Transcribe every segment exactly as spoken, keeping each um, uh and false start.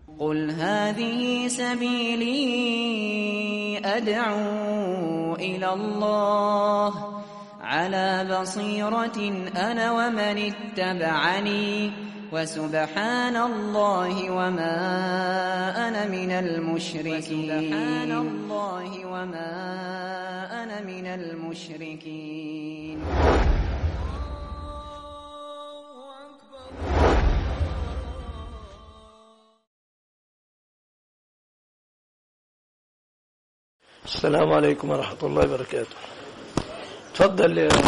قل هذه سبيلي أدعو إلى الله على بصيرة أنا ومن اتبعني وسبحان الله وما أنا من المشركين سبحان الله وما أنا من المشركين. السلام عليكم ورحمة الله وبركاته. تفضل يا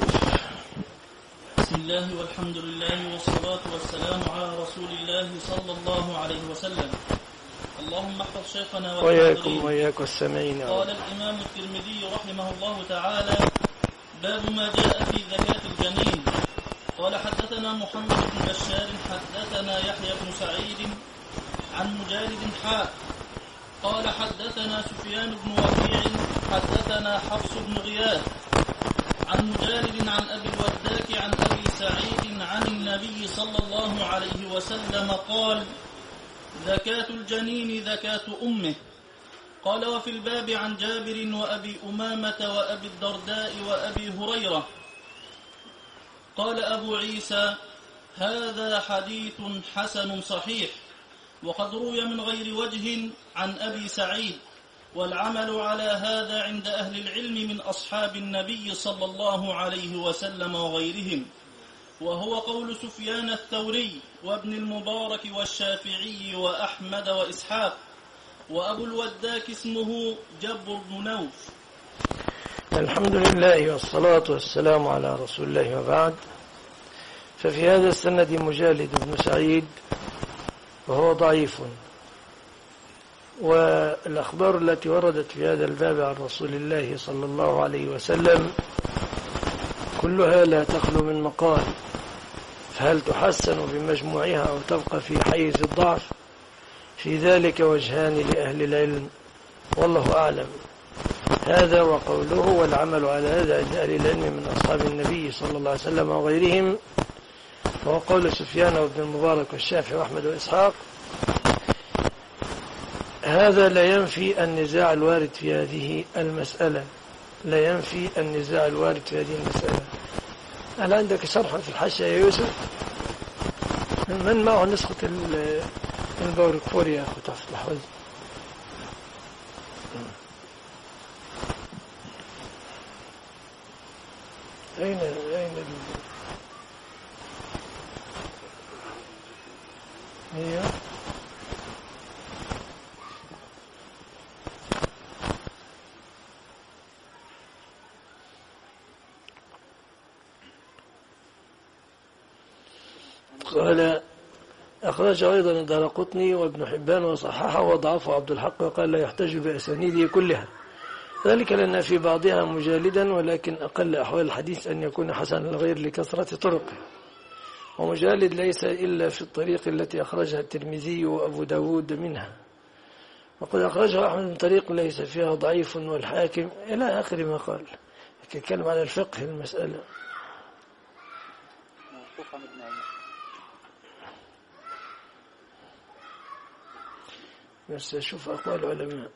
بسم الله والحمد لله والصلاة والسلام على رسول الله صلى الله عليه وسلم. اللهم احفظ شيخنا وإياكم وإياكم السامعين. قال الإمام الترمذي رحمه الله تعالى: باب ما جاء في زكاة الجنين. قال حدثنا محمد بن بشار حدثنا يحيى بن سعيد عن مجالد حاء قال حدثنا سفيان بن وكيع حدثنا حفص بن غياث عن مجالد عن أبي الوداك عن أبي سعيد عن النبي صلى الله عليه وسلم قال: زكاة الجنين زكاة أمه. قال: وفي الباب عن جابر وأبي أمامة وأبي الدرداء وأبي هريرة. قال أبو عيسى: هذا حديث حسن صحيح، وقد روي من غير وجه عن أبي سعيد، والعمل على هذا عند أهل العلم من أصحاب النبي صلى الله عليه وسلم وغيرهم، وهو قول سفيان الثوري وابن المبارك والشافعي وأحمد وإسحاق، وأبو الوداك اسمه جبر بن نوف. الحمد لله والصلاة والسلام على رسول الله وبعد. ففي هذا السند مجالد بن سعيد وهو ضعيف، والأخبار التي وردت في هذا الباب عن رسول الله صلى الله عليه وسلم كلها لا تخلو من مقال، فهل تحسن بمجموعها أو تبقى في حيز الضعف؟ في ذلك وجهان لأهل العلم، والله أعلم. هذا وقوله والعمل على هذا عند أهل العلم من أصحاب النبي صلى الله عليه وسلم وغيرهم، وهو قول سفيان وابن المبارك والشافعي وأحمد وإسحاق. هذا لا ينفي النزاع الوارد في هذه المسألة، لا ينفي النزاع الوارد في هذه المسألة. هل عندك شرح في الحاشية يا يوسف؟ من معه نسخة الباوركفور يا أخو تحت الحوز؟ أين أين هي؟ قال: أخرج أيضا الدارقطني وابن حبان وصححه وضعفه عبد الحق، وقال لا يحتج بأسانيده كلها، ذلك لأن في بعضها مجالدا، ولكن أقل أحوال الحديث أن يكون حسن الغير لكثرة طرقه، ومجالد ليس إلا في الطريق التي أخرجها الترمذي وأبو داود منها، وقد أخرجها أحمد من طريق ليس فيها ضعيف والحاكم إلى آخر ما قال. يتكلم عن الفقه المسألة. بس أشوف أقوال العلماء.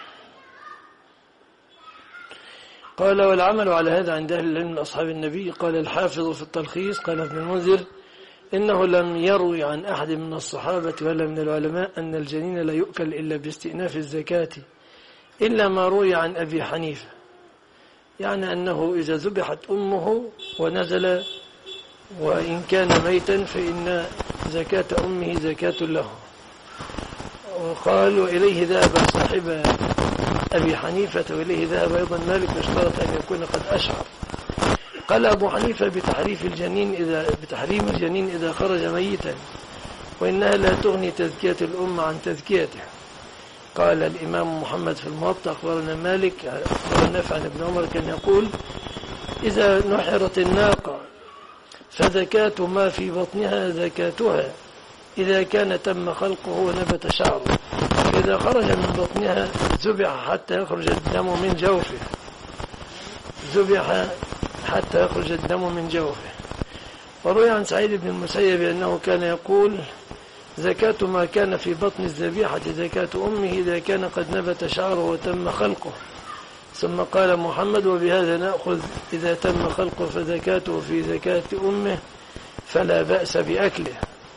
قال: والعمل على هذا عند أهل العلم من أصحاب النبي. قال الحافظ في التلخيص: قال ابن المنذر: إنه لم يروي عن أحد من الصحابة ولا من العلماء أن الجنين لا يؤكل إلا باستئناف الزكاة، إلا ما روي عن أبي حنيفة، يعني أنه إذا ذبحت أمه ونزل وإن كان ميتا فإن زكاة أمه زكاة له. وقال: وإليه ذهب صاحب أبي حنيفة، وإليه ذهب أيضا مالك، واشترط أن يكون قد أشعر. قال أبو حنيفة: بتحريف الجنين إذا بتحريم الجنين إذا خرج ميتا، وإنها لا تغني تزكية الأم عن تزكيته. قال الإمام محمد في الموطأ: أخبرنا مالك أخبرنا نافع عن ابن عمر كان يقول: إذا نحرت الناقة فزكاة ما في بطنها زكاتها إذا كان تم خلقه ونبت شعره، إذا خرج من بطنها ذبح حتى يخرج الدم من جوفه ذبح حتى يخرج الدم من جوفه. وروي عن سعيد بن المسيب أنه كان يقول: زكاة ما كان في بطن الذبيحة زكاة أمه إذا كان قد نبت شعره وتم خلقه. ثم قال محمد وبهذا نأخذ إذا تم خلقه فزكاته في زكاة أمه فلا بأس بأكله.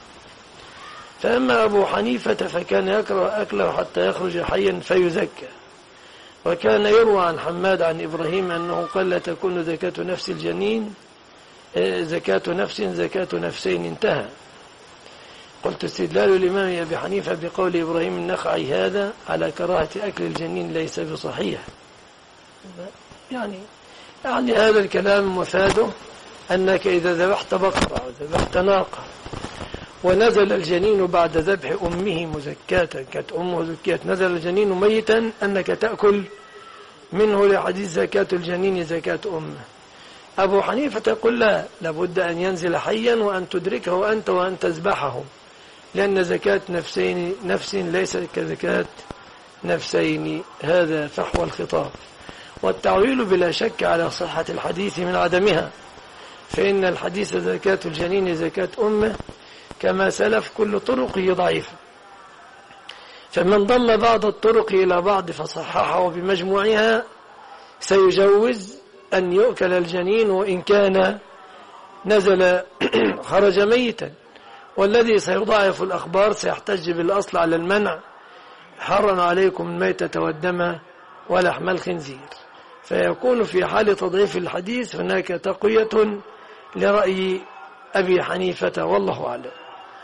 فأما أبو حنيفة فكان يكره أكله حتى يخرج حيا فيزكى. وكان يروى عن حماد عن إبراهيم أنه قال لا تكون زكاة نفس الجنين زكاة نفس زكاة نفسين انتهى. قلت استدلال الإمام أبي حنيفة بقول إبراهيم النخعي هذا على كراهة أكل الجنين ليس بصحيح. يعني يعني هذا الكلام مفاده أنك إذا ذبحت بقرة أو ذبحت ناقة ونزل الجنين بعد ذبح أمه مزكاة كانت أمه زكية نزل الجنين ميتا أنك تأكل منه لحديث زكاة الجنين زكاة أمه. أبو حنيفة تقول لا لابد أن ينزل حيا وأن تدركه أنت وأن تذبحه لأن زكاة نفسين نفس ليس كزكاة نفسين. هذا فحوى الخطاب. والتعويل بلا شك على صحة الحديث من عدمها فإن الحديث زكاة الجنين زكاة أمه كما سلف كل طرقه ضعيفة. فمن ضم بعض الطرق إلى بعض فصححه بمجموعها سيجوز أن يؤكل الجنين وإن كان نزل خرج ميتا. والذي سيضاعف الأخبار سيحتج بالأصل على المنع حرم عليكم الميتة والدم ولحم الخنزير. فيكون في حال تضعيف الحديث هناك تقوية لرأي أبي حنيفة والله أعلم.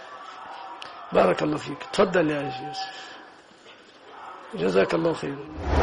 بارك الله فيك. تفضل يا يوسف جزاك الله خير.